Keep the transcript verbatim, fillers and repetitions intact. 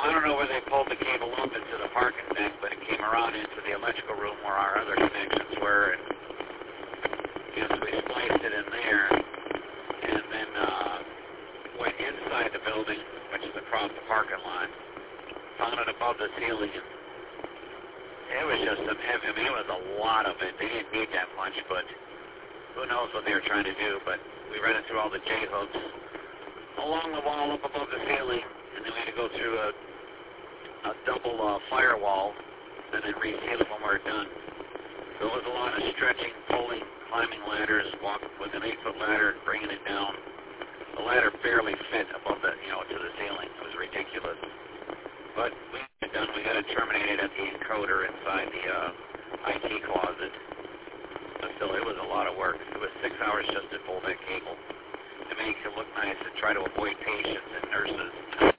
I don't know where they pulled the cable up into the parking deck, but it came around into the electrical room where our other connections were, and yes, we spliced it in there, and then uh, went inside the building, which is across the parking lot, found it above the ceiling, and it was just some heavy, I mean, it was a lot of it. They didn't need that much, but who knows what they were trying to do, but we ran it through all the J-hooks along the wall up above the ceiling, and then we had to go through a, a double uh, firewall, and then reseal it when we were done. So it was a lot of stretching, pulling, climbing ladders, walking with an eight-foot ladder and bringing it down. The ladder barely fit above the, you know, to the ceiling. It was ridiculous. But we got it done. We got it terminated at the encoder inside the uh, I T closet. But still, it was a lot of work. It was six hours just to pull that cable. It makes it look nice and try to avoid patients and nurses.